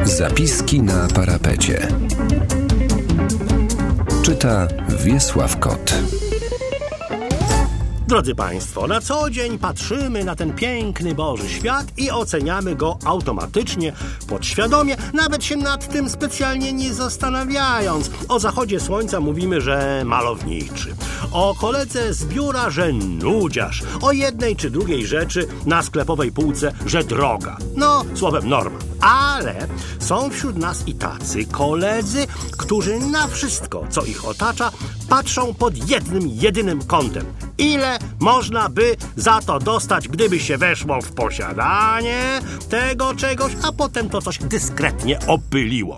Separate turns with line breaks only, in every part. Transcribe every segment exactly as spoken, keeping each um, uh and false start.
Zapiski na parapecie. Czyta Wiesław Kot.
Drodzy Państwo, na co dzień patrzymy na ten piękny Boży świat i oceniamy go automatycznie, podświadomie, nawet się nad tym specjalnie nie zastanawiając. O zachodzie słońca mówimy, że malowniczy. O koledze z biura, że nudziarz. O jednej czy drugiej rzeczy na sklepowej półce, że droga. No, słowem norma. Ale są wśród nas i tacy koledzy, którzy na wszystko, co ich otacza, patrzą pod jednym, jedynym kątem. Ile można by za to dostać, gdyby się weszło w posiadanie tego czegoś, a potem to coś dyskretnie opyliło.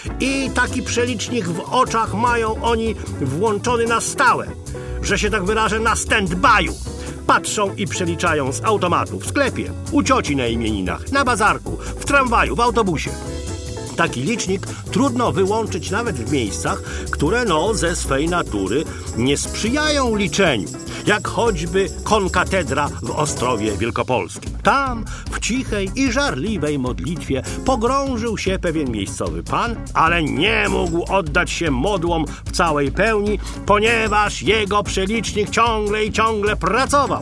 I taki przelicznik w oczach mają oni włączony na stałe, że się tak wyrażę, na stand-by'u. Patrzą i przeliczają z automatu, w sklepie, u cioci na imieninach, na bazarku, w tramwaju, w autobusie. Taki licznik trudno wyłączyć nawet w miejscach, które no ze swej natury nie sprzyjają liczeniu, jak choćby konkatedra w Ostrowie Wielkopolskim. Tam w cichej i żarliwej modlitwie pogrążył się pewien miejscowy pan, ale nie mógł oddać się modłom w całej pełni, ponieważ jego przelicznik ciągle i ciągle pracował.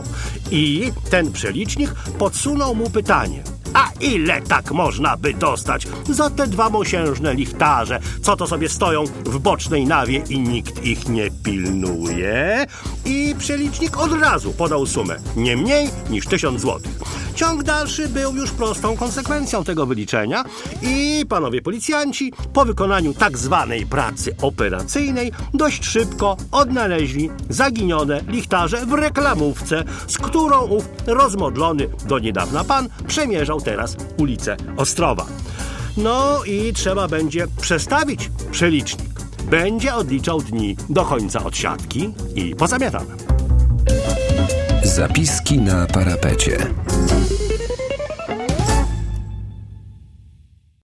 I ten przelicznik podsunął mu pytanie: a ile tak można by dostać za te dwa mosiężne lichtarze, co to sobie stoją w bocznej nawie i nikt ich nie pilnuje? I przelicznik od razu podał sumę, nie mniej niż tysiąc złotych. Ciąg dalszy był już prostą konsekwencją tego wyliczenia i panowie policjanci po wykonaniu tak zwanej pracy operacyjnej dość szybko odnaleźli zaginione lichtarze w reklamówce, z którą ów rozmodlony do niedawna pan przemierzał teraz ulicę Ostrowa. No i trzeba będzie przestawić przelicznik. Będzie odliczał dni do końca odsiadki i pozamiatane.
Zapiski na parapecie.